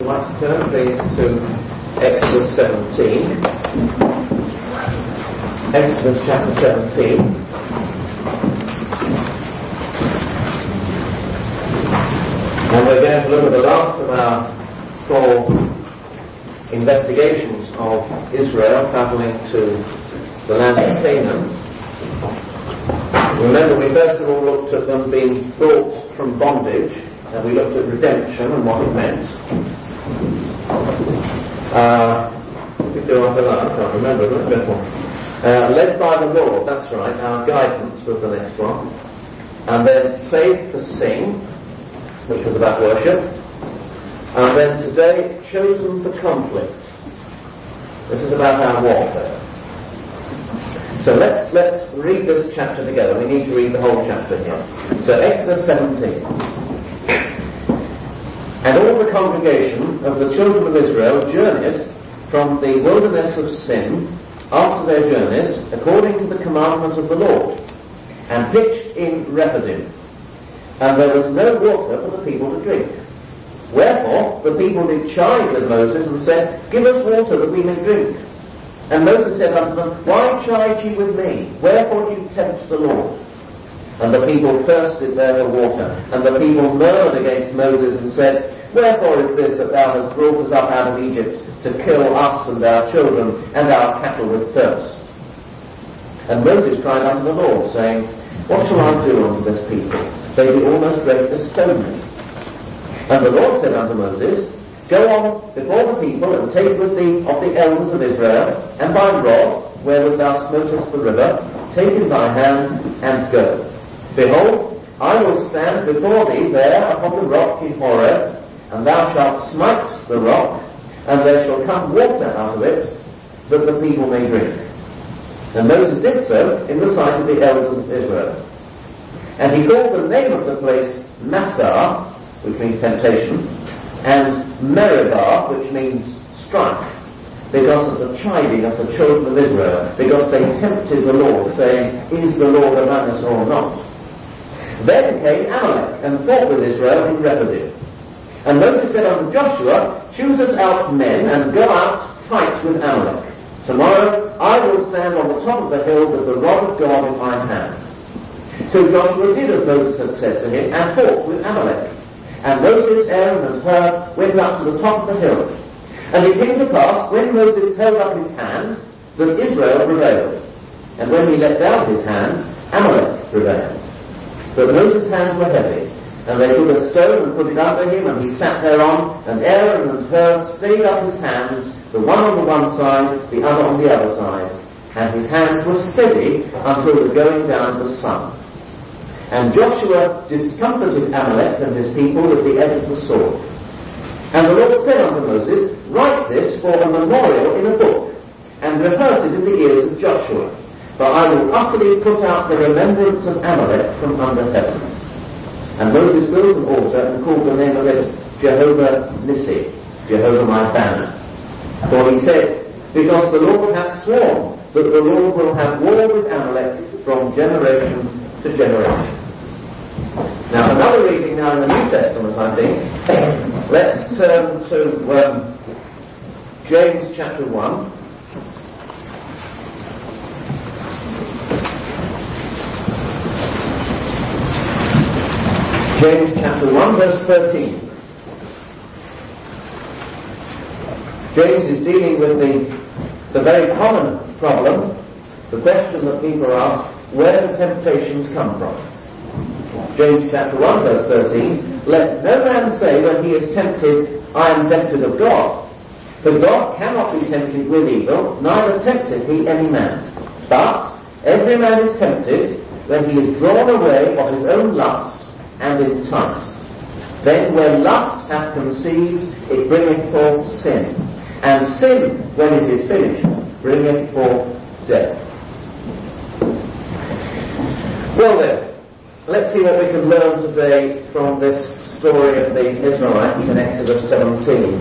like to turn please to Exodus 17. Exodus chapter 17. And we're going to look at the last of our 4 investigations of Israel travelling to the land of Canaan. Remember, we first of all looked at them being brought from bondage, and we looked at redemption and what it meant. We do after that, I can't remember, led by the Lord, that's right, our guidance was the next one. And then saved to sing, which was about worship. And then today, chosen for conflict. This is about our warfare. So let's read this chapter together. We need to read the whole chapter here. So Exodus 17. And all the congregation of the children of Israel journeyed from the wilderness of Sin after their journeys, according to the commandment of the Lord, and pitched in Rephidim. And there was no water for the people to drink. Wherefore the people did chide with Moses and said, Give us water that we may drink. And Moses said unto them, Why chide ye with me? Wherefore do you tempt the Lord? And the people thirsted there for water. And the people murmured against Moses and said, Wherefore is this that thou hast brought us up out of Egypt to kill us and our children and our cattle with thirst? And Moses cried unto the Lord, saying, What shall I do unto this people? They be almost ready to stone me. And the Lord said unto Moses, Go on before the people, and take with thee of the elders of Israel, and thy rod, wherewith thou smotest the river, take in thy hand, and go. Behold, I will stand before thee there upon the rock in Horeb, and thou shalt smite the rock, and there shall come water out of it, that the people may drink. And Moses did so in the sight of the elders of Israel. And he called the name of the place Massah, which means temptation, and Meribah, which means strike, because of the chiding of the children of Israel, because they tempted the Lord, saying, Is the Lord among us or not? Then came Amalek, and fought with Israel in Rephidim. And Moses said unto Joshua, Choose us out men, and go out, fight with Amalek. Tomorrow I will stand on the top of the hill with the rod of God in my hand. So Joshua did as Moses had said to him, and fought with Amalek. And Moses, Aaron, and Hur went up to the top of the hill. And it came to pass, when Moses held up his hand, that Israel prevailed. And when he let down his hand, Amalek prevailed. But Moses' hands were heavy, and they took a stone and put it under him, and he sat thereon, and Aaron and Hur stayed up his hands, the one on the one side, the other on the other side. And his hands were steady until the going down of the sun. And Joshua discomfited Amalek and his people with the edge of the sword. And the Lord said unto Moses, Write this for a memorial in a book, and rehearse it in the ears of Joshua. For I will utterly put out the remembrance of Amalek from under heaven. And Moses built an altar and called the name of it Jehovah Nissi, Jehovah my banner. For he said, Because the Lord hath sworn that the Lord will have war with Amalek from generation to generation. Now another reading now in the New Testament, I think. Let's turn to James chapter 1. James chapter 1 verse 13. James is dealing with the very common problem, the question that people ask, where do temptations come from? James chapter 1 verse 13, Let no man say when he is tempted, I am tempted of God. For God cannot be tempted with evil, neither tempteth he any man. But every man is tempted when he is drawn away of his own lust and enticed. Then when lust hath conceived, it bringeth forth sin. And sin, when it is finished, bringeth forth death. Well then, let's see what we can learn today from this story of the Israelites in Exodus 17.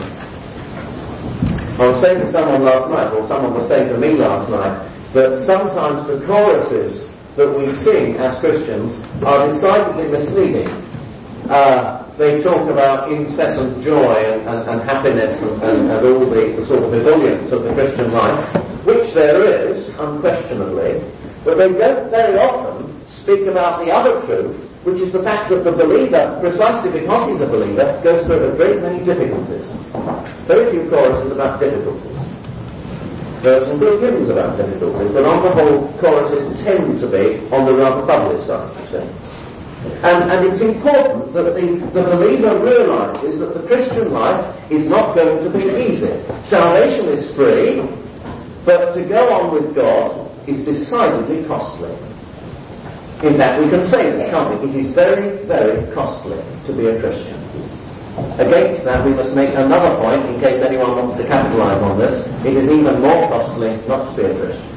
I was saying to someone last night, or someone was saying to me last night, that sometimes the choruses that we sing as Christians are decidedly misleading. they talk about incessant joy and happiness and all the sort of ebullience of the Christian life, which there is, unquestionably, but they don't very often speak about the other truth, which is the fact that the believer, precisely because he's a believer, goes through a great many difficulties. Very few choruses about difficulties. There are some good hymns about difficulties, but on the whole, choruses tend to be on the rather bubbly side, you see. And it's important that the believer realises that the Christian life is not going to be easy. Salvation is free, but to go on with God is decidedly costly. In fact, we can say this, can't we? It is very, very costly to be a Christian. Against that, we must make another point, in case anyone wants to capitalise on this. It is even more costly not to be a Christian.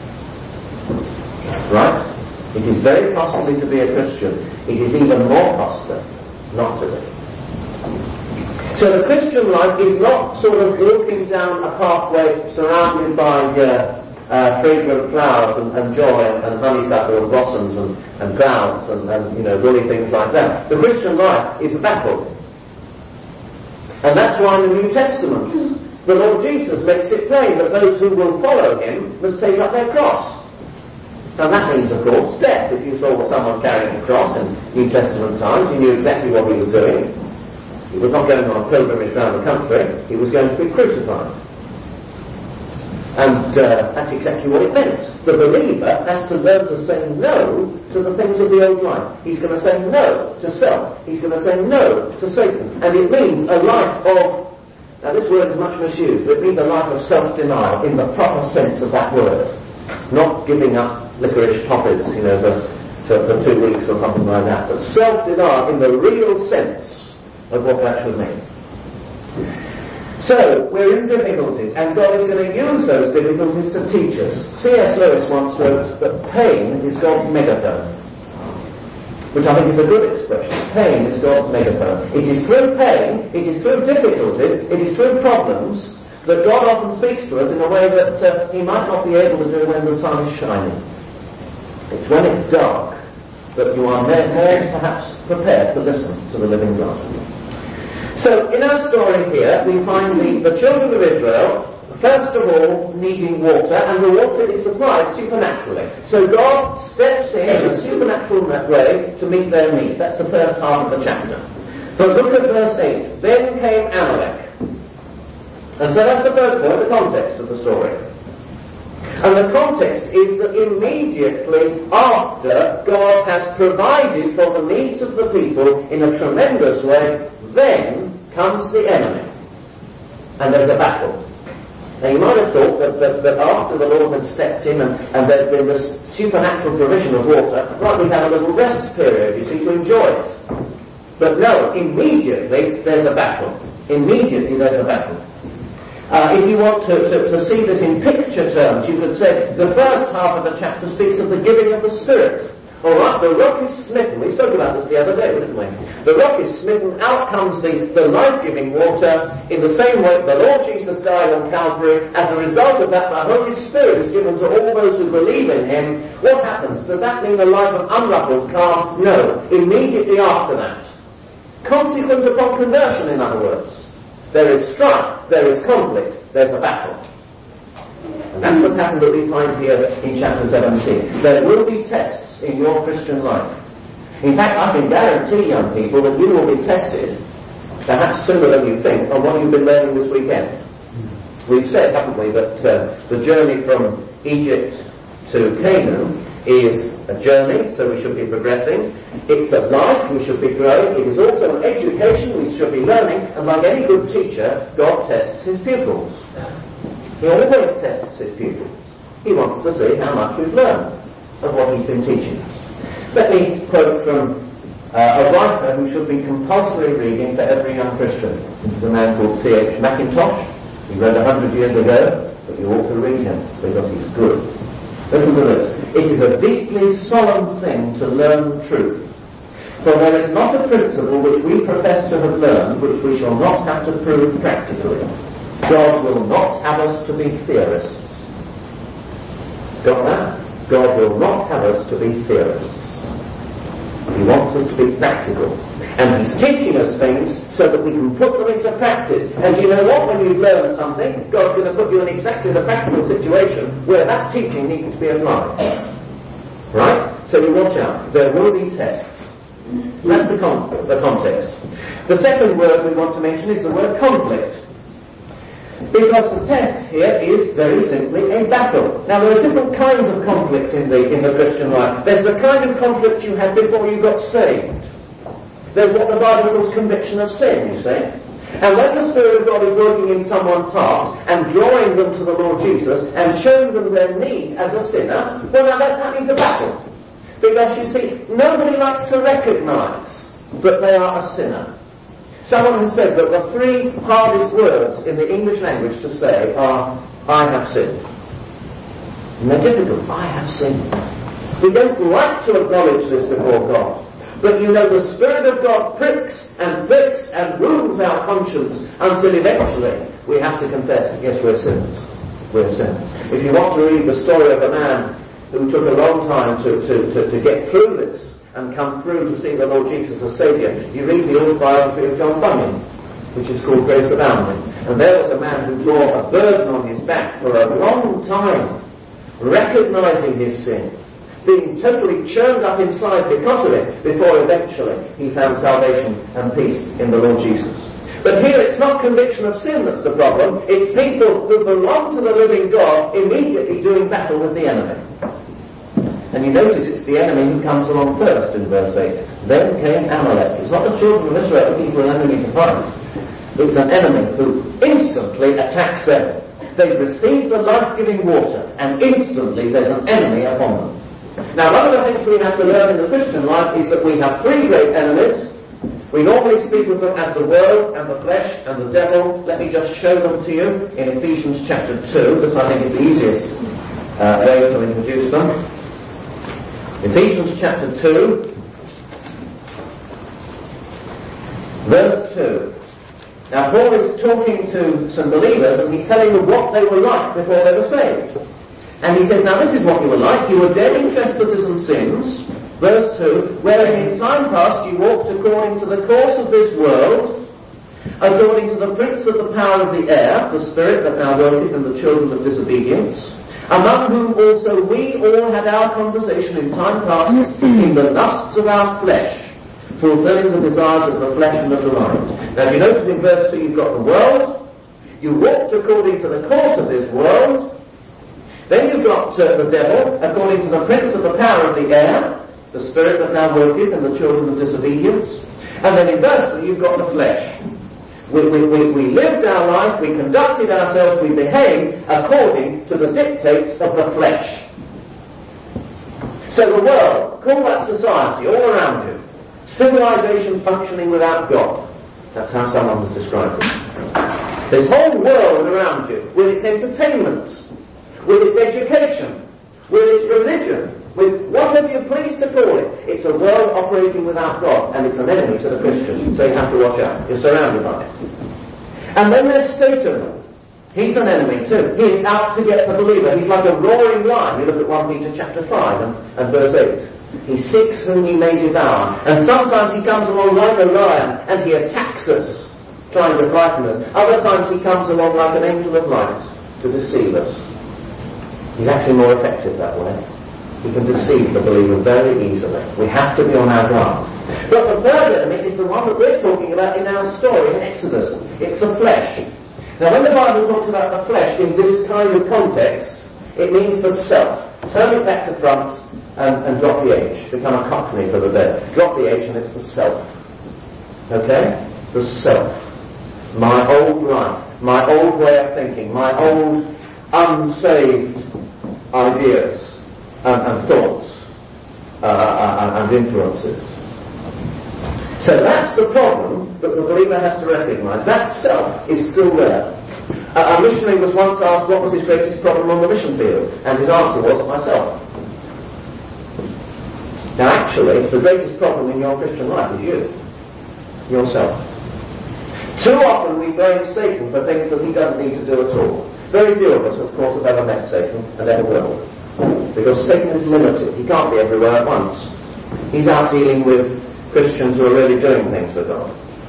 Right? It is very costly to be a Christian. It is even more costly not to be. So the Christian life is not sort of walking down a pathway surrounded by fragrant flowers and joy and honeysuckle and blossoms and clouds and woolly things like that. The Christian life is a battle. And that's why in the New Testament, the Lord Jesus makes it plain that those who will follow him must take up their cross. And that means, of course, death. If you saw someone carrying a cross in New Testament times, you knew exactly what he was doing. He was not going on a pilgrimage around the country, he was going to be crucified. And that's exactly what it meant. The believer has to learn to say no to the things of the old life. He's going to say no to self. He's going to say no to Satan. And it means a life of, now this word is much misused, but it means a life of self-denial in the proper sense of that word. Not giving up licorice poppies, for 2 weeks or something like that. But self-denial in the real sense of what that should mean. So, we're in difficulties, and God is going to use those difficulties to teach us. C.S. Lewis once wrote that pain is God's megaphone, which I think is a good expression. Pain is God's megaphone. It is through pain, it is through difficulties, it is through problems that God often speaks to us in a way that he might not be able to do when the sun is shining. It's when it's dark that you are more perhaps prepared to listen to the living God. So, in our story here, we find the children of Israel, first of all, needing water, and the water is supplied supernaturally. So God steps in a supernatural way to meet their need. That's the first half of the chapter. But look at verse 8. Then came Amalek. And so that's the first point, the context of the story. And the context is that immediately after God has provided for the needs of the people in a tremendous way, then comes the enemy. And there's a battle. Now you might have thought that after the Lord had stepped in and there'd been this supernatural provision of water, right, we'd have a little rest period, you see, to enjoy it. But no, immediately there's a battle. Immediately there's a battle. If you want to see this in picture terms, you could say the first half of the chapter speaks of the giving of the Spirit. Alright, the rock is smitten. We spoke about this the other day, didn't we? The rock is smitten, out comes the life-giving water. In the same way, the Lord Jesus died on Calvary. As a result of that, the Holy Spirit is given to all those who believe in him. What happens? Does that mean a life of unruffled calm? No. Immediately after that. Consequent upon conversion, in other words. There is strife, there is conflict, there's a battle. And that's the pattern that we find here in chapter 17. There will be tests in your Christian life. In fact, I can guarantee young people that you will be tested, perhaps sooner than you think, on what you've been learning this weekend. We've said, haven't we, that the journey from Egypt to Canaan is a journey, so we should be progressing. It's a life, we should be growing. It is also an education, we should be learning. And like any good teacher, God tests his pupils. He always tests his pupils. He wants to see how much we've learned of what he's been teaching us. Let me quote from a writer who should be compulsory reading for every young Christian. This is a man called C.H. Mackintosh. He wrote 100 years ago, but you ought to read him because he's good. Listen to this. It is a deeply solemn thing to learn truth. For there is not a principle which we profess to have learned which we shall not have to prove practically. God will not have us to be theorists. Got that? God will not have us to be theorists. He wants us to be practical. And he's teaching us things so that we can put them into practice. And you know what? When you've learned something, God's going to put you in exactly the practical situation where that teaching needs to be applied. Right? So you watch out. There will be tests. That's the context. The second word we want to mention is the word conflict. Because the test here is very simply a battle. Now there are different kinds of conflict in the Christian life. There's the kind of conflict you had before you got saved. There's what the Bible calls conviction of sin, you see. And when the Spirit of God is working in someone's heart and drawing them to the Lord Jesus and showing them their need as a sinner, well now that means a battle. Because you see, nobody likes to recognise that they are a sinner. Someone has said that the three hardest words in the English language to say are, I have sinned. And they're difficult. I have sinned. We don't like to acknowledge this before God. But you know, the Spirit of God pricks and flicks and wounds our conscience until eventually we have to confess, yes, we're sinners. We're sinners. If you want to read the story of a man who took a long time to get through this and come through to see the Lord Jesus as Saviour, you read the autobiography of John Bunyan, which is called Grace Abounding. And there was a man who bore a burden on his back for a long time, recognising his sin, being totally churned up inside because of it, before eventually he found salvation and peace in the Lord Jesus. But here it's not conviction of sin that's the problem, it's people who belong to the living God immediately doing battle with the enemy. And you notice it's the enemy who comes along first in verse 8. Then came Amalek. It's not the children of Israel looking for an enemy to fight. It's an enemy who instantly attacks them. They've received the life-giving water, and instantly there's an enemy upon them. Now, one of the things we have to learn in the Christian life is that we have three great enemies. We normally speak of them as the world and the flesh and the devil. Let me just show them to you in Ephesians chapter 2, because I think it's the easiest way to introduce them. Ephesians chapter 2, verse 2. Now Paul is talking to some believers and he's telling them what they were like before they were saved. And he says, now this is what you were like. You were dead in trespasses and sins, verse 2, wherein in time past you walked according to the course of this world, according to the prince of the power of the air, the spirit that now worketh in the children of disobedience, among whom also we all had our conversation in time past in the lusts of our flesh, fulfilling the desires of the flesh and of the mind. Now if you notice in verse 2 you've got the world, you walked according to the course of this world, then you've got the devil, according to the prince of the power of the air, the spirit that now worketh in the children of disobedience, and then in verse 3 you've got the flesh. We lived our life, we conducted ourselves, we behaved according to the dictates of the flesh. So the world, call that society all around you, civilization functioning without God. That's how someone has described it. This whole world around you, with its entertainment, with its education, with its religion, with whatever you please to call it, it's a world operating without God, and it's an enemy to the Christian, so you have to watch out. You're surrounded by it. And then there's Satan. He's an enemy too. He is out to get the believer. He's like a roaring lion. You look at 1 Peter chapter 5 and verse 8. He seeks whom he may devour. And sometimes he comes along like a lion and he attacks us, trying to frighten us. Other times he comes along like an angel of light to deceive us. He's actually more effective that way. He can deceive the believer very easily. We have to be on our guard. But the third enemy is the one that we're talking about in our story in Exodus. It's the flesh. Now when the Bible talks about the flesh in this kind of context, it means the self. Turn it back to front and drop the H. Become a cockney for the day. Drop the H and it's the self. Okay? The self. My old life. My old way of thinking. My old unsaved ideas and thoughts and influences. So that's the problem that the believer has to recognise. That self is still there. A missionary was once asked what was his greatest problem on the mission field, and his answer was, myself. Now actually, the greatest problem in your Christian life is you. Yourself. Too often we blame Satan for things that he doesn't need to do at all. Very few of us, of course, have ever met Satan and ever will. Because Satan is limited. He can't be everywhere at once. He's out dealing with Christians who are really doing things for God.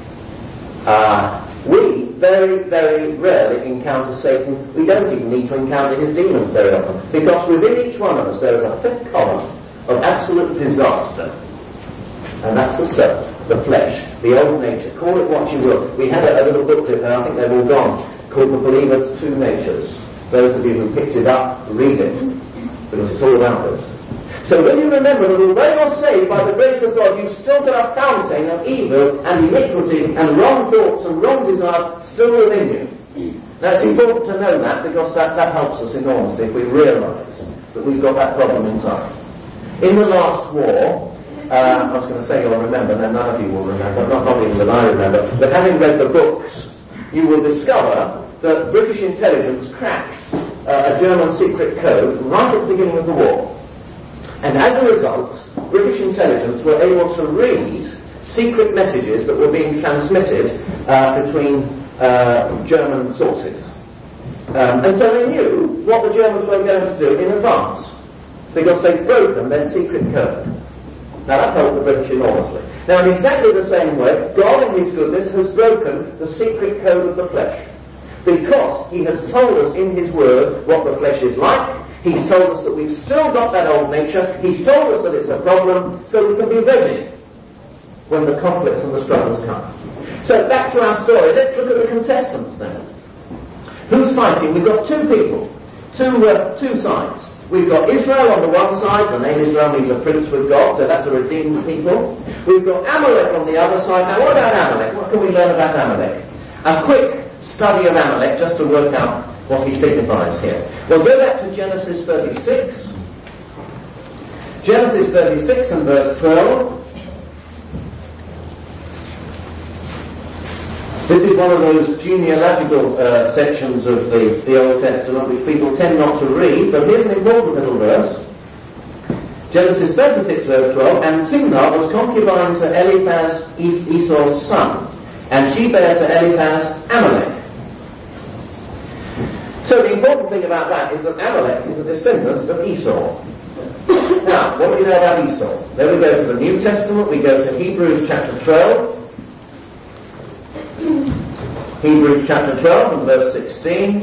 We very, very rarely encounter Satan. We don't even need to encounter his demons very often. Because within each one of us there is a thick column of absolute disaster. And that's the self, the flesh, the old nature. Call it what you will. We had a little booklet, and I think they've all gone, called The Believer's Two Natures. Those of you who picked it up, read it. Because it's all about us. So when you remember that although you're saved by the grace of God, you've still got a fountain of evil and iniquity and wrong thoughts and wrong desires still within you. Now it's important to know that, because that helps us enormously if we realise that we've got that problem inside. In the last war, I was going to say you'll remember, and none of you will remember, not even that I remember, but having read the books, you will discover that British intelligence cracked a German secret code right at the beginning of the war. And as a result, British intelligence were able to read secret messages that were being transmitted between German sources. And so they knew what the Germans were going to do in advance, because they'd broken their secret code. Now that helped the British enormously. Now in exactly the same way, God in his goodness has broken the secret code of the flesh. Because he has told us in his word what the flesh is like. He's told us that we've still got that old nature. He's told us that it's a problem, so we can be ready when the conflicts and the struggles come. So back to our story. Let's look at the contestants then. Who's fighting? We've got two people. Two sides. We've got Israel on the one side. The name Israel means a prince with God, so that's a redeemed people. We've got Amalek on the other side. Now what about Amalek? What can we learn about Amalek? A quick study of Amalek just to work out what he signifies here. We'll go back to Genesis 36. Genesis 36 and verse 12. This is one of those genealogical sections of the Old Testament which people tend not to read, but here's an important little verse. Genesis 36 verse 12, and Timnah was concubine to Eliphaz, Esau's son, and she bare to Eliphaz Amalek. So the important thing about that is that Amalek is a descendant of Esau. Now, what do we know about Esau? Then we go to the New Testament, we go to Hebrews chapter 12. Hebrews chapter 12 and verse 16.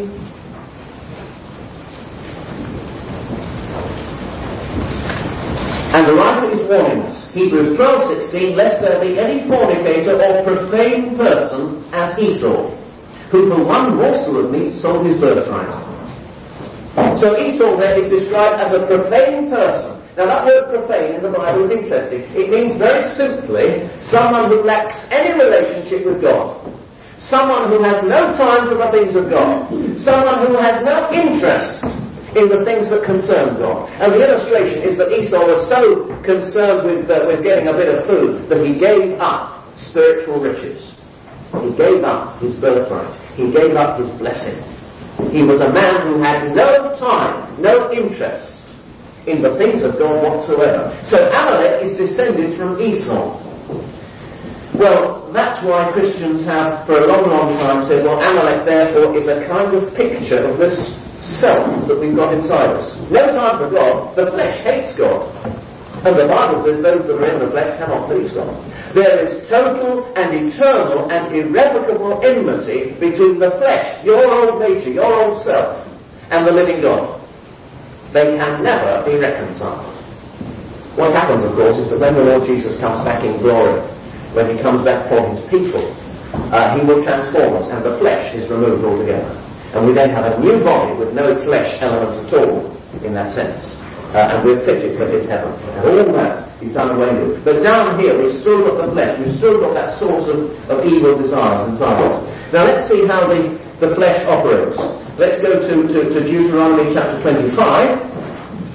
And the writer is warning us, Hebrews 12:16, lest there be any fornicator or profane person as Esau, who for one morsel of meat sold his birthright. So Esau there is described as a profane person. Now that word profane in the Bible is interesting. It means very simply someone who lacks any relationship with God. Someone who has no time for the things of God. Someone who has no interest in the things that concern God. And the illustration is that Esau was so concerned with getting a bit of food that he gave up spiritual riches. He gave up his birthright. He gave up his blessing. He was a man who had no time, no interest in the things of God whatsoever. So Amalek is descended from Esau. Well, that's why Christians have for a long, long time said, well, Amalek therefore is a kind of picture of this self that we've got inside us. No time for God. The flesh hates God. And the Bible says those that are in the flesh cannot please God. There is total and eternal and irrevocable enmity between the flesh, your old nature, your old self, and the living God. They can never be reconciled. What happens, of course, is that when the Lord Jesus comes back in glory, when he comes back for his people, he will transform us and the flesh is removed altogether. And we then have a new body with no flesh element at all in that sense. And we're fitted for his heaven. And all that he's done away with. But down here we've still got the flesh, we've still got that source of evil desires inside us. Now let's see how the flesh operates. Let's go to Deuteronomy chapter 25.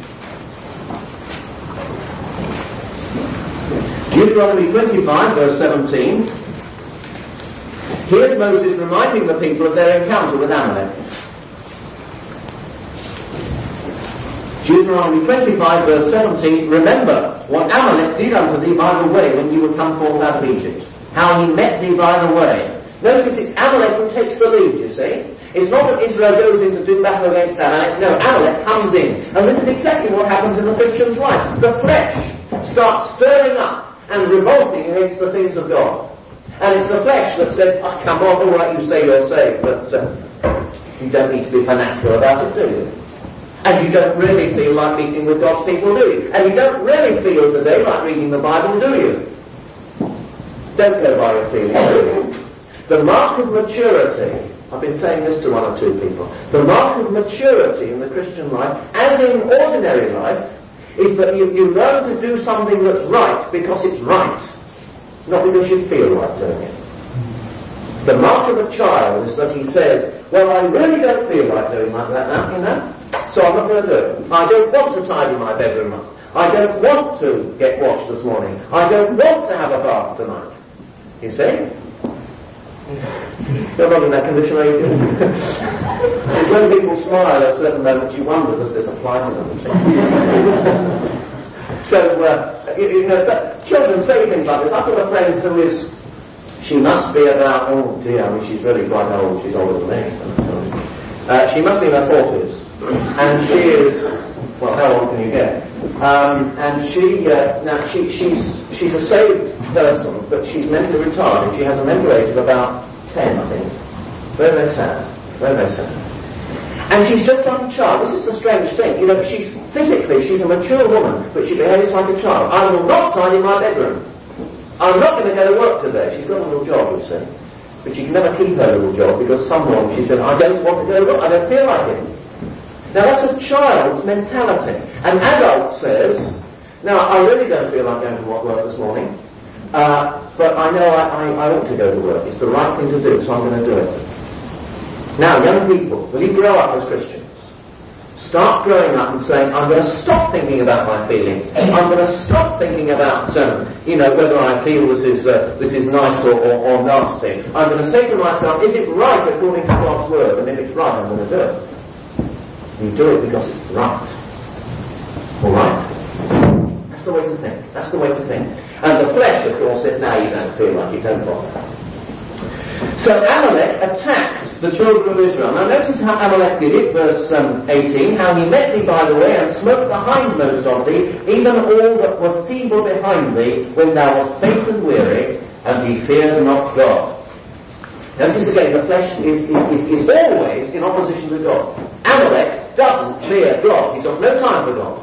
Deuteronomy 25 verse 17. Here's Moses reminding the people of their encounter with Amalek. Deuteronomy 25 verse 17, remember what Amalek did unto thee by the way when you were come forth out of Egypt, how he met thee by the way, Notice it's Amalek who takes the lead, you see. It's not that Israel goes in to do battle against Amalek. No, Amalek comes in. And this is exactly what happens in the Christian's life. The flesh starts stirring up and revolting against the things of God. And it's the flesh that said, oh, come on, all right, you say you're saved, but you don't need to be fanatical about it, do you? And you don't really feel like meeting with God's people, do you? And you don't really feel today like reading the Bible, do you? Don't go by your feelings, do you? The mark of maturity, I've been saying this to one or two people, the mark of maturity in the Christian life, as in ordinary life, is that you learn to do something that's right because it's right, not because you feel like doing it. The mark of a child is that he says, well, I really don't feel like doing like that now, you know, so I'm not going to do it. I don't want to tidy my bedroom up. I don't want to get washed this morning. I don't want to have a bath tonight. You see? You're not in that condition, are you? It's when people smile at certain moments you wonder, does this apply to them? So, children say things like this. I've got a friend who is, she must be about, oh dear, I mean she's really quite old, she's older than me. She must be in her 40s. And she is, well, how old can you get? And she's a saved person, but she's mentally retarded. She has a mental age of about 10, I think. Very, very sad. Very, very sad. And she's just like a child. This is the strange thing. You know, she's a mature woman, but she behaves like a child. I will not tidy my bedroom. I'm not going to go to work today. She's got a little job, you see. But she can never keep her little job because someone, she said, I don't want to go to work. I don't feel like it. Now that's a child's mentality. An adult says, now I really don't feel like going to work this morning, but I know I ought to go to work. It's the right thing to do, so I'm going to do it. Now young people, will you grow up as Christians? Start growing up and saying, I'm going to stop thinking about my feelings. I'm going to stop thinking about, whether I feel this is nice or nasty. I'm going to say to myself, is it right according to God's word? And if it's right, I'm going to do it. You do it because it's right. Alright? That's the way to think. That's the way to think. And the flesh, of course, says, now you don't feel like it, don't bother. So Amalek attacked the children of Israel. Now notice how Amalek did it, verse 18, how he met thee by the way and smote the hindmost of thee, even all that were feeble behind thee, when thou wast faint and weary, and he feared not God. Notice again, the flesh is always in opposition to God. Amalek doesn't fear God. He's got no time for God.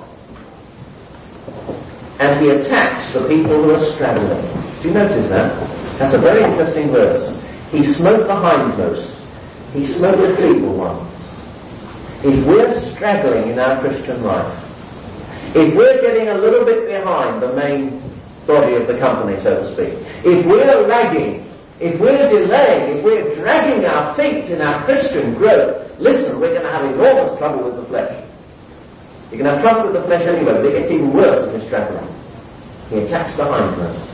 And he attacks the people who are straggling. Do you notice that? That's a very interesting verse. He smote the hindmost. He smote the feeble ones. If we're straggling in our Christian life, if we're getting a little bit behind the main body of the company, so to speak, if we're lagging, if we're delaying, if we're dragging our feet in our Christian growth, listen, we're going to have enormous trouble with the flesh. You can have trouble with the flesh anyway, but it gets even worse if you're straggling. He attacks the hindmost.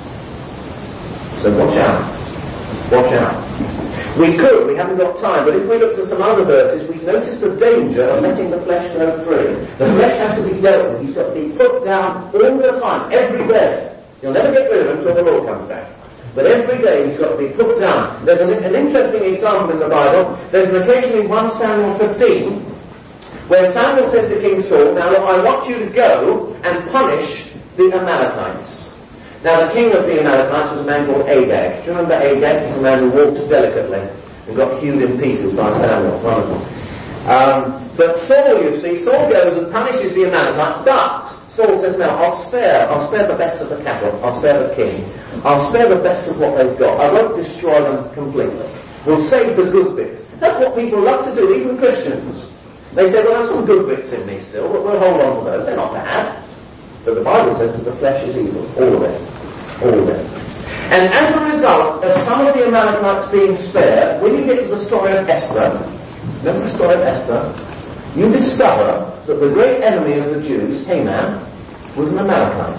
So watch out. Watch out. We haven't got time, but if we looked at some other verses, we'd notice the danger of letting the flesh go free. The flesh has to be dealt with. He's got to be put down all the time, every day. You'll never get rid of him until the Lord comes back. But every day he's got to be put down. There's an interesting example in the Bible. There's an occasion in 1 Samuel 15 where Samuel says to King Saul, now look, I want you to go and punish the Amalekites. Now the king of the Amalekites was a man called Agag. Do you remember Agag? He's a man who walked delicately and got hewed in pieces by Samuel. Wonderful. But Saul, you see, Saul goes and punishes the Amalekites, but Saul says, no, I'll spare the best of the cattle, I'll spare the king, I'll spare the best of what they've got, I won't destroy them completely. We'll save the good bits. That's what people love to do, even Christians. They say, well, there's some good bits in me still, but we'll hold on to those, they're not bad. But the Bible says that the flesh is evil, all of it. All of it. And as a result of some of the Amalekites being spared, when you get to the story of Esther, remember the story of Esther? You discover that the great enemy of the Jews, Haman, was an Amalekite.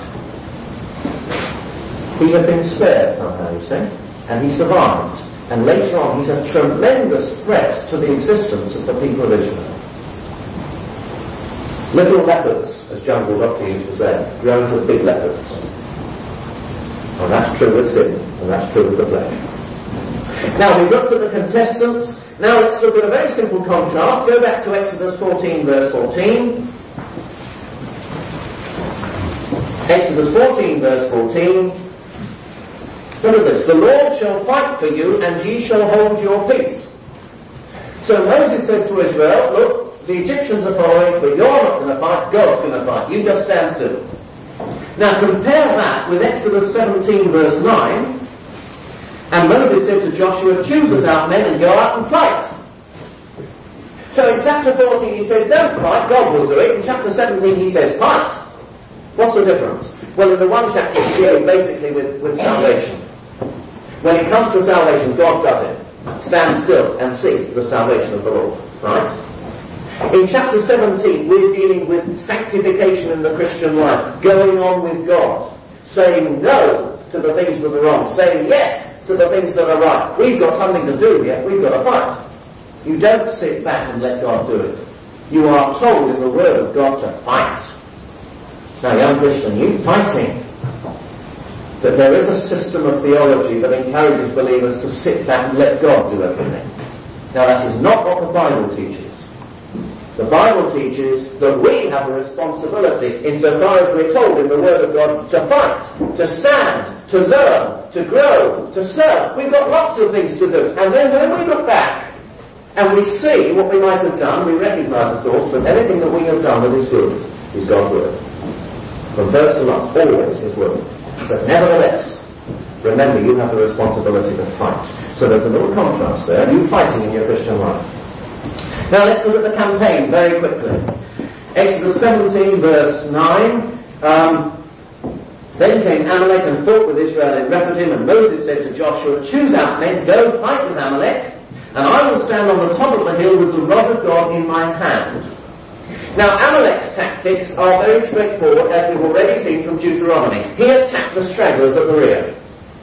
He had been spared somehow, you see, and he survived. And later on, he's a tremendous threat to the existence of the people of Israel. Little leopards, as Jungle Doctor used to say, grow into big leopards. And that's true with sin, and that's true with the flesh. Now we've looked at the contestants. Now let's look at a very simple contrast. Go back to Exodus 14 verse 14. Exodus 14 verse 14. Look at this. The Lord shall fight for you, and ye shall hold your peace. So Moses said to Israel, look, the Egyptians are following, but you're not going to fight, God's going to fight. You just stand still. Now compare that with Exodus 17 verse 9. And Moses said to Joshua, choose us out men and go out and fight. So in chapter 14 he says, don't fight, God will do it. In chapter 17 he says, fight. What's the difference? Well, in the one chapter it's dealing basically with salvation. When it comes to salvation, God does it. Stand still and see the salvation of the Lord. Right? In chapter 17 we're dealing with sanctification in the Christian life. Going on with God. Saying no to the things that are wrong. Saying yes to the things that are right. We've got something to do yet. We've got to fight. You don't sit back and let God do it. You are told in the Word of God to fight. Now, young Christian, you fighting. That there is a system of theology that encourages believers to sit back and let God do everything. Now, that is not what the Bible teaches. The Bible teaches that we have a responsibility, insofar as we're told in the Word of God, to fight, to stand, to learn, to grow, to serve. We've got lots of things to do. And then when we look back and we see what we might have done, we recognise, of course, that everything that we have done that is good is God's Word. From first to last, always His Word. But nevertheless, remember you have the responsibility to fight. So there's a little contrast there. You fighting in your Christian life. Now let's look at the campaign very quickly. Exodus 17 verse 9. Then came Amalek and fought with Israel in Rephidim, and Moses said to Joshua, choose out men, go fight with Amalek, and I will stand on the top of the hill with the rod of God in my hand. Now Amalek's tactics are very straightforward, as we've already seen from Deuteronomy. He attacked the stragglers at the rear.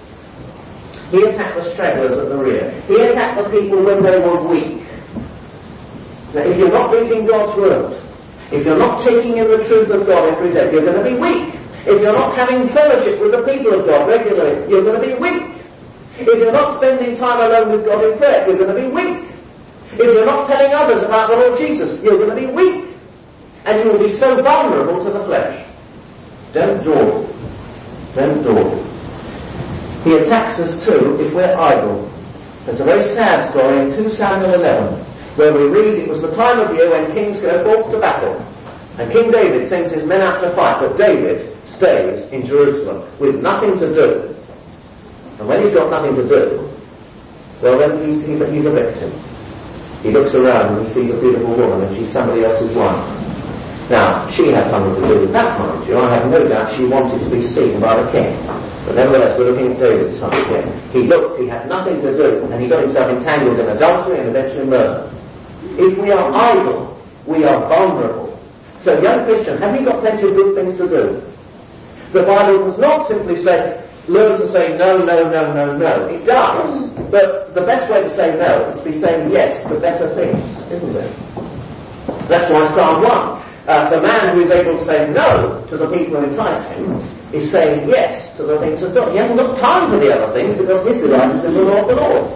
He attacked the stragglers at the rear. He attacked the people when they were weak. Now, if you're not reading God's Word, if you're not taking in the truth of God every day, you're going to be weak. If you're not having fellowship with the people of God regularly, you're going to be weak. If you're not spending time alone with God in prayer, you're going to be weak. If you're not telling others about the Lord Jesus, you're going to be weak. And you will be so vulnerable to the flesh. Don't dawdle. Don't dawdle. He attacks us too if we're idle. There's a very sad story in 2 Samuel 11. Where we read, it was the time of year when kings go forth to battle. And King David sends his men out to fight, but David stays in Jerusalem with nothing to do. And when he's got nothing to do, well then he's a victim. He looks around and he sees a beautiful woman and she's somebody else's wife. Now, she had something to do with that, mind you. I have no doubt she wanted to be seen by the king. But nevertheless, we're looking at David's son again. He looked, he had nothing to do, and he got himself entangled in adultery and eventually murder. If we are idle, we are vulnerable. So, young Christian, have you got plenty of good things to do? The Bible does not simply say, learn to say no, no, no, no, no. It does, but the best way to say no is to be saying yes to better things, isn't it? That's why Psalm 1, the man who is able to say no to the people who entice him is saying yes to the things of God. He hasn't got time for the other things because his delight is in the law of the Lord.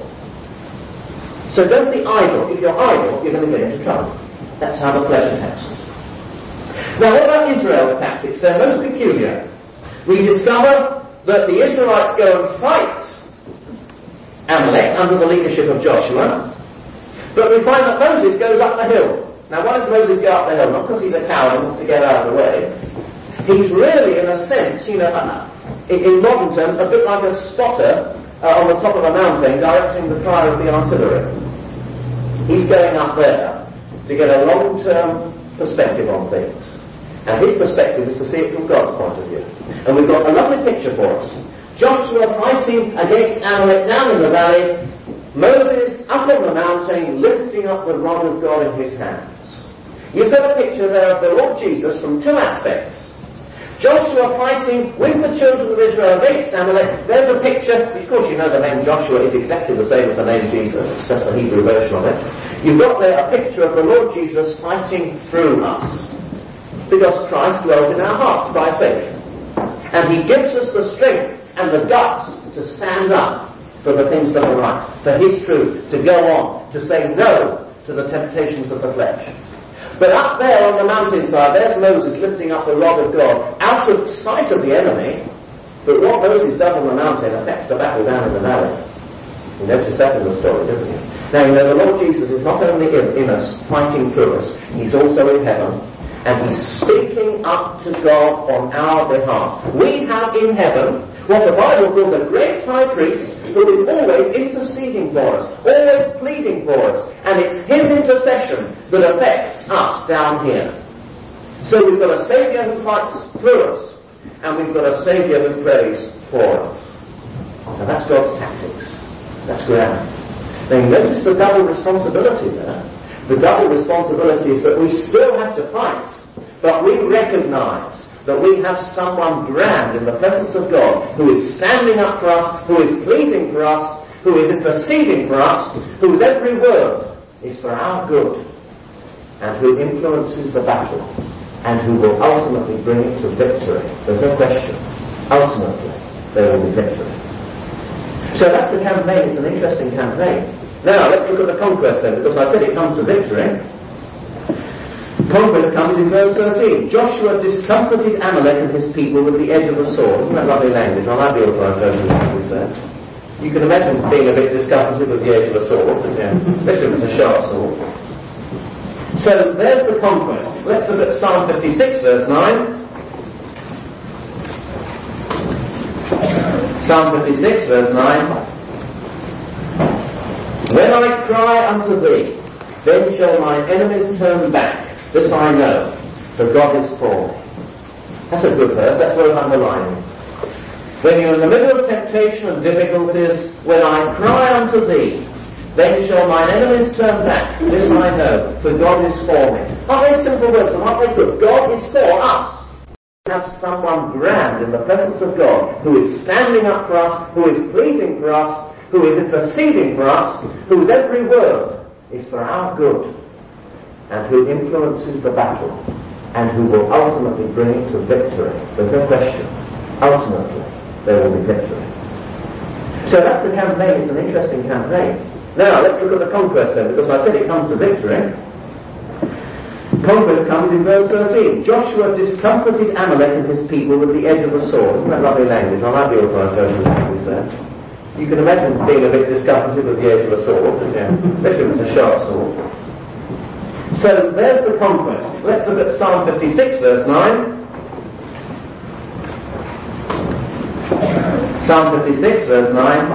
So don't be idle. If you're idle, you're going to get into trouble. That's how the flesh attacks us. Now, what about Israel's tactics? They're most peculiar. We discover that the Israelites go and fight Amalek under the leadership of Joshua, but we find that Moses goes up the hill. Now, why does Moses go up the hill? Not because he's a coward and wants to get out of the way. He's really, in a sense, in modern terms, a bit like a spotter on the top of a mountain directing the fire of the artillery. He's going up there to get a long-term perspective on things. And his perspective is to see it from God's point of view. And we've got a lovely picture for us. Joshua fighting against Amalek down in the valley, Moses up on the mountain lifting up the rod of God in his hands. You've got a picture there of the Lord Jesus from two aspects. Joshua fighting with the children of Israel against Amalek. There's a picture, of course you know the name Joshua is exactly the same as the name Jesus, it's just the Hebrew version of it. You've got there a picture of the Lord Jesus fighting through us. Because Christ dwells in our hearts by faith. And He gives us the strength and the guts to stand up for the things that are right, for his truth, to go on, to say no to the temptations of the flesh. But up there on the mountainside, there's Moses lifting up the rod of God, out of sight of the enemy. But what Moses does on the mountain affects the battle down in the valley. You notice that in the story, don't you? Now, you know, the Lord Jesus is not only in us, fighting through us, he's also in heaven, and he's speaking up to God on our behalf. We have in heaven what the Bible calls a great high priest who is always interceding for us, always pleading for us, and it's his intercession that affects us down here. So we've got a Saviour who fights through us, and we've got a Saviour who prays for us. Now that's God's tactics. That's grand. Now you notice the double responsibility there. The double responsibility is that we still have to fight, but we recognise that we have someone grand in the presence of God who is standing up for us, who is pleading for us, who is interceding for us, whose every word is for our good, and who influences the battle, and who will ultimately bring it to victory. There's no question. Ultimately, there will be victory. So that's the campaign. It's an interesting campaign. Now, let's look at the conquest then, because I said it comes to victory. Conquest comes in verse 13. Joshua discomfited Amalek and his people with the edge of the sword. Isn't that lovely language? I like the authorized version of language there. You can imagine being a bit discomfited with the edge of a sword, especially if it's a sharp sword. So, there's the conquest. Let's look at Psalm 56, verse 9. Psalm 56, verse 9. When I cry unto thee, then shall mine enemies turn back. This I know, for God is for me. That's a good verse, that's worth underlining. When you're in the middle of temptation and difficulties, when I cry unto thee, then shall mine enemies turn back. This I know, for God is for me. Aren't they simple words, and aren't they good? God is for us. We have someone grand in the presence of God who is standing up for us, who is pleading for us, who is interceding for us, whose every word is for our good, and who influences the battle, and who will ultimately bring it to victory. There's no question. Ultimately, there will be victory. So that's the campaign. It's an interesting campaign. Now, let's look at the conquest then, because I said it comes to victory. Conquest comes in verse 13. Joshua discomfited Amalek and his people with the edge of the sword. Isn't that lovely language? I like the authorized version of language there. You can imagine being a bit discomfited with the edge of a sword, especially if it's a sharp sword. So there's the conquest. Let's look at Psalm 56, verse 9. Psalm 56, verse 9.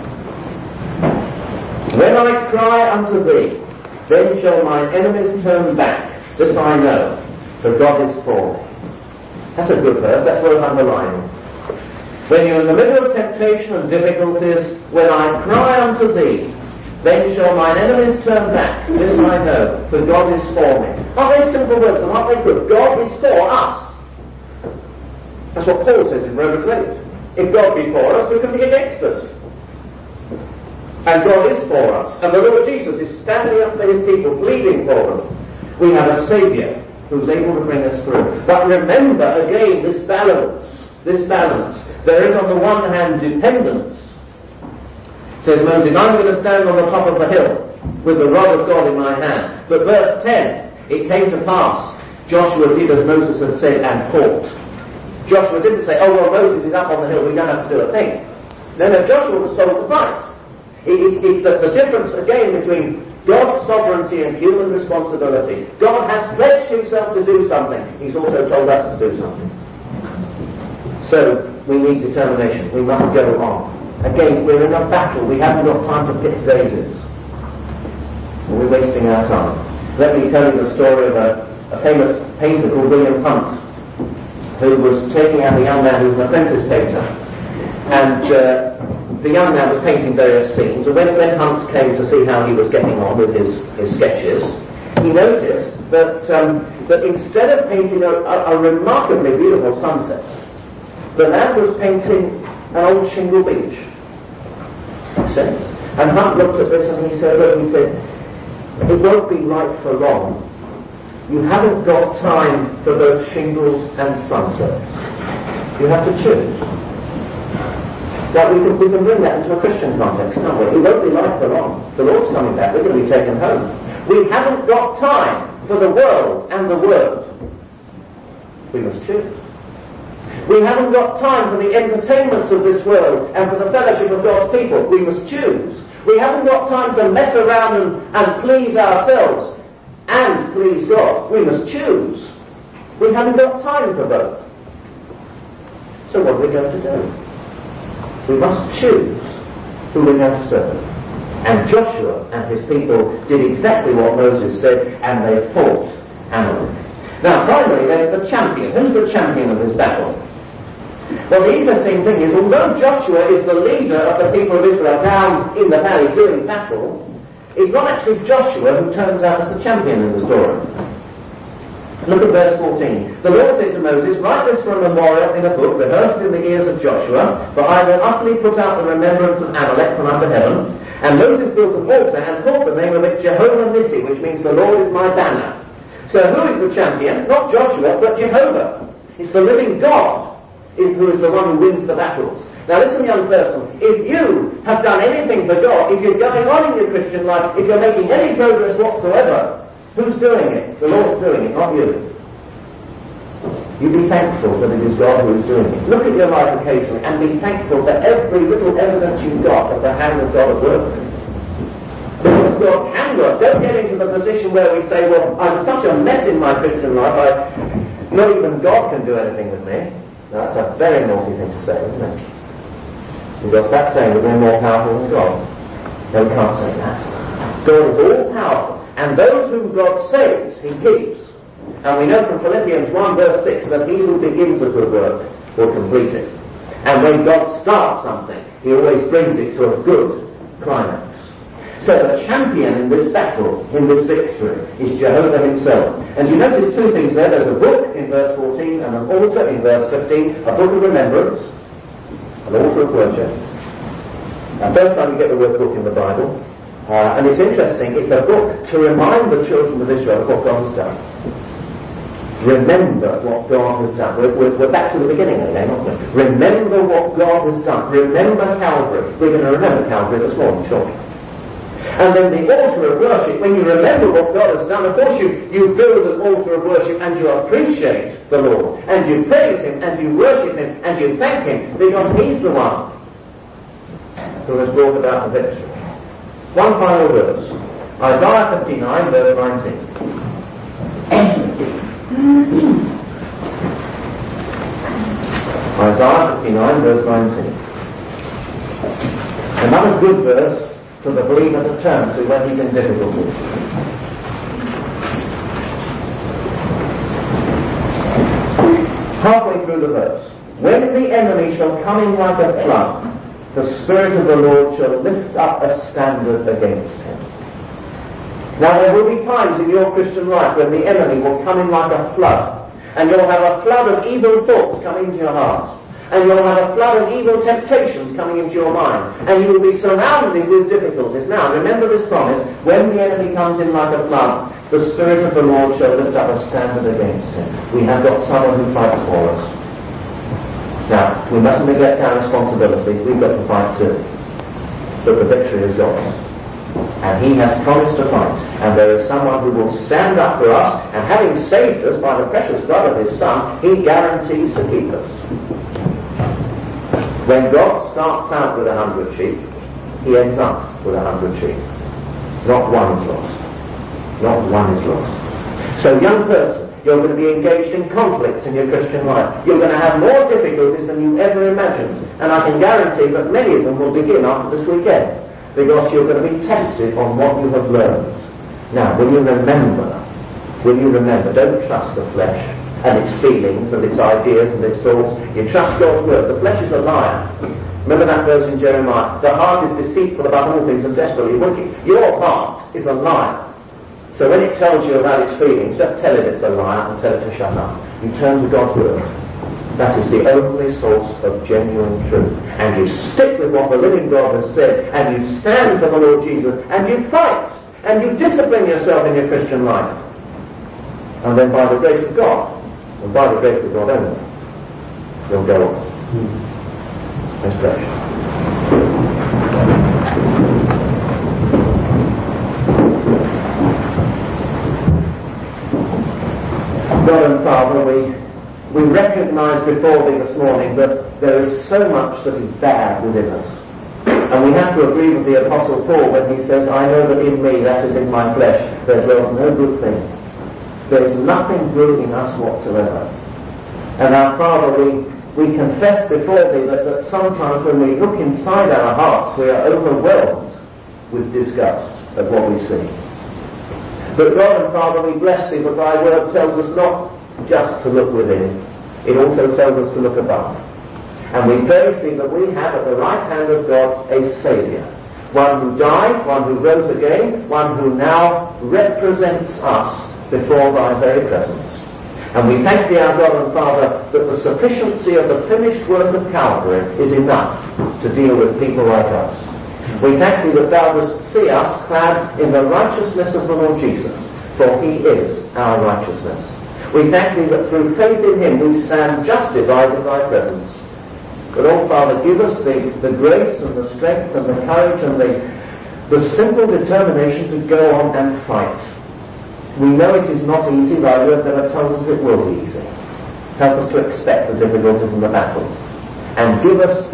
When I cry unto thee, then shall mine enemies turn back. This I know, for God is for me. That's a good verse, that's worth underlining. When you're in the middle of temptation and difficulties, when I cry unto thee, then shall mine enemies turn back. This I know, for God is for me. Aren't they simple words, and aren't they good? God is for us. That's what Paul says in Romans 8. If God be for us, who can be against us? And God is for us. And the Lord Jesus is standing up for his people, pleading for them. We have a Saviour who's able to bring us through. But remember again this balance. There is on the one hand dependence. Says Moses, I'm going to stand on the top of the hill with the rod of God in my hand. But verse 10, it came to pass, Joshua did as Moses had said and fought. Joshua didn't say, oh well, Moses is up on the hill, we don't have to do a thing. No, Joshua was told to fight. It's the difference again between God's sovereignty and human responsibility. God has pledged himself to do something. He's also told us to do something. So, we need determination. We must go on. Again, we're in a battle. We haven't got time to pick daisies. We're wasting our time. Let me tell you the story of a famous painter called William Hunt, who was taking out a young man who was an apprentice painter. And the young man was painting various scenes, and when Hunt came to see how he was getting on with his sketches, he noticed that instead of painting a remarkably beautiful sunset, the lad was painting an old shingle beach. And Hunt looked at this and he said, it won't be light for long. You haven't got time for both shingles and sunsets. You have to choose. That we can bring that into a Christian context, can't we? It won't be like for long. The Lord's coming back, we're going to be taken home. We haven't got time for the world and the Word. We must choose. We haven't got time for the entertainments of this world and for the fellowship of God's people. We must choose. We haven't got time to mess around and please ourselves and please God. We must choose. We haven't got time for both. So what are we going to do? We must choose who we're going to serve. And Joshua and his people did exactly what Moses said, and they fought Amalek. Now, finally, there's the champion. Who's the champion of this battle? Well, the interesting thing is, although Joshua is the leader of the people of Israel down in the valley doing battle, it's not actually Joshua who turns out as the champion in the story. Look at verse 14. The Lord said to Moses, "Write this for a memorial in a book, rehearsed in the ears of Joshua, for I will utterly put out the remembrance of Amalek from under heaven." And Moses built an altar and called the name of it Jehovah Nissi, which means the Lord is my banner. So who is the champion? Not Joshua, but Jehovah. It's the living God who is the one who wins the battles. Now listen, young person, if you have done anything for God, if you're going on in your Christian life, if you're making any progress whatsoever, who's doing it? The Lord's doing it, not you. You be thankful that it is God who is doing it. Look at your life occasionally and be thankful for every little evidence you've got of the hand of God at work. Because God can work. Don't get into the position where we say, well, I'm such a mess in my Christian life, not even God can do anything with me. Now, that's a very naughty thing to say, isn't it? Because that's saying that we're more powerful than God. No, we can't say that. God is all powerful. And those whom God saves, He keeps. And we know from Philippians 1 verse 6 that He who begins a good work will complete it. And when God starts something, He always brings it to a good climax. So the champion in this battle, in this victory, is Jehovah Himself. And you notice two things there. There's a book in verse 14 and an altar in verse 15, a book of remembrance, an altar of worship. And first time you get the word book in the Bible. And it's interesting, it's a book to remind the children of Israel of what God has done. Remember what God has done. We're back to the beginning again, aren't we? Remember what God has done. Remember Calvary. We're going to remember Calvary this morning, shortly. And then the altar of worship, when you remember what God has done, of course you build an altar of worship and you appreciate the Lord. And you praise Him and you worship Him and you thank Him because He's the one who has brought about the victory. One final verse. Isaiah 59 verse 19. Isaiah 59 verse 19. Another good verse for the believer to turn to when he's in difficulty. Halfway through the verse. When the enemy shall come in like a flood, the Spirit of the Lord shall lift up a standard against him. Now there will be times in your Christian life when the enemy will come in like a flood, and you'll have a flood of evil thoughts coming into your heart. And you'll have a flood of evil temptations coming into your mind. And you will be surrounded with difficulties. Now, remember this promise. When the enemy comes in like a flood, the Spirit of the Lord shall lift up a standard against him. We have got someone who fights for us. Now, we mustn't neglect our responsibility. We've got to fight too. But the victory is God's. And He has promised to fight. And there is someone who will stand up for us. And having saved us by the precious blood of His Son, He guarantees to keep us. When God starts out with 100 sheep, He ends up with 100 sheep. Not one is lost. Not one is lost. So, young person, you're going to be engaged in conflicts in your Christian life. You're going to have more difficulties than you ever imagined. And I can guarantee that many of them will begin after this weekend. Because you're going to be tested on what you have learned. Now, will you remember? Don't trust the flesh and its feelings and its ideas and its thoughts. You trust God's word. The flesh is a liar. Remember that verse in Jeremiah? The heart is deceitful above all things and desperately wicked. Your heart is a liar. So when it tells you about its feelings, just tell it it's a liar and tell it to shut up. You turn to God's word. That is the only source of genuine truth. And you stick with what the living God has said, and you stand for the Lord Jesus, and you fight, and you discipline yourself in your Christian life. And then by the grace of God, and by the grace of God only, you'll go on. Let's pray. God and Father, we recognise before Thee this morning that there is so much that is bad within us. And we have to agree with the Apostle Paul when he says, I know that in me, that is in my flesh, there dwells no good thing. There is nothing good in us whatsoever. And our Father, we confess before Thee that sometimes when we look inside our hearts, we are overwhelmed with disgust at what we see. But God and Father, we bless Thee that Thy word tells us not just to look within, it also tells us to look above. And we praise Thee that we have at the right hand of God a Saviour, one who died, one who rose again, one who now represents us before Thy very presence. And we thank Thee, our God and Father, that the sufficiency of the finished work of Calvary is enough to deal with people like us. We thank Thee that Thou dost see us clad in the righteousness of the Lord Jesus, for He is our righteousness. We thank Thee that through faith in Him we stand justified in Thy presence. But, oh Father, give us the grace and the strength and the courage and the simple determination to go on and fight. We know it is not easy. Thy word never tells us it will be easy. Help us to expect the difficulties in the battle. And give us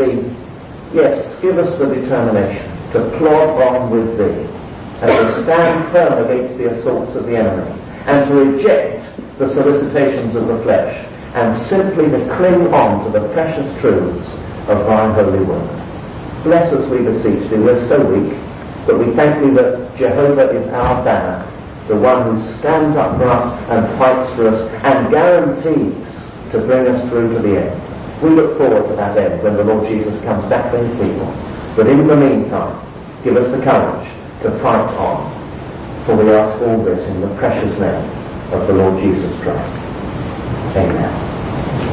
the determination to plod on with Thee and to stand firm against the assaults of the enemy and to reject the solicitations of the flesh and simply to cling on to the precious truths of Thy holy word. Bless us, we beseech Thee. We're so weak, but we thank Thee that Jehovah is our banner, the one who stands up for us and fights for us and guarantees to bring us through to the end. We look forward to that end when the Lord Jesus comes back for His people. But in the meantime, give us the courage to fight on. For we ask all this in the precious name of the Lord Jesus Christ. Amen.